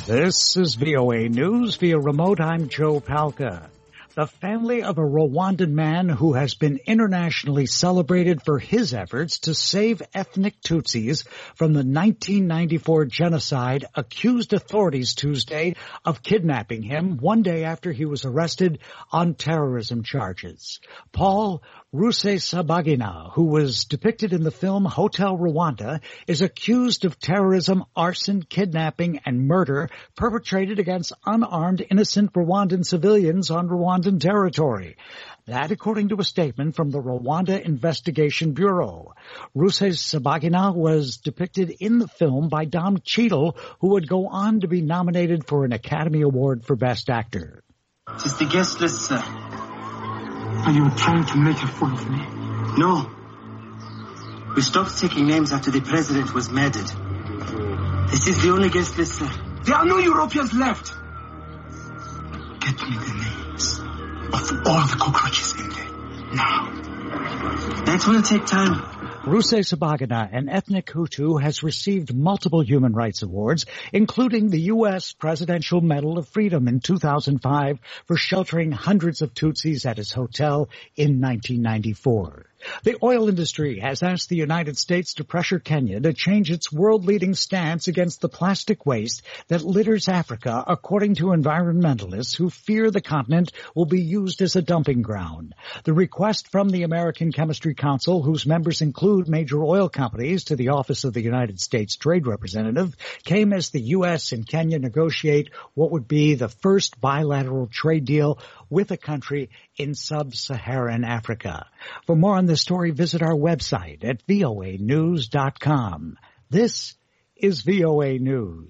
This is VOA News via remote. I'm Joe Palca. The family of a Rwandan man who has been internationally celebrated for his efforts to save ethnic Tutsis from the 1994 genocide accused authorities Tuesday of kidnapping him one day after he was arrested on terrorism charges. Paul Rusesabagina, who was depicted in the film Hotel Rwanda, is accused of terrorism, arson, kidnapping, and murder perpetrated against unarmed, innocent Rwandan civilians on Rwandan territory. That, according to a statement from the Rwanda Investigation Bureau. Rusesabagina was depicted in the film by Dom Cheadle, who would go on to be nominated for an Academy Award for Best Actor. It is the guest list, sir. Are you trying to make a fool of me? No. We stopped taking names after the president was murdered. This is the only guest list, sir. There are no Europeans left. Get me the names of all the cockroaches in there, now. That will take time. Rusesabagina, an ethnic Hutu, has received multiple human rights awards, including the U.S. Presidential Medal of Freedom in 2005 for sheltering hundreds of Tutsis at his hotel in 1994. The oil industry has asked the United States to pressure Kenya to change its world-leading stance against the plastic waste that litters Africa, according to environmentalists who fear the continent will be used as a dumping ground. The request from the American Chemistry Council, whose members include major oil companies, to the Office of the United States Trade Representative, came as the U.S. and Kenya negotiate what would be the first bilateral trade deal with a country in sub-Saharan Africa. For more on this story, visit our website at voanews.com. This is VOA News.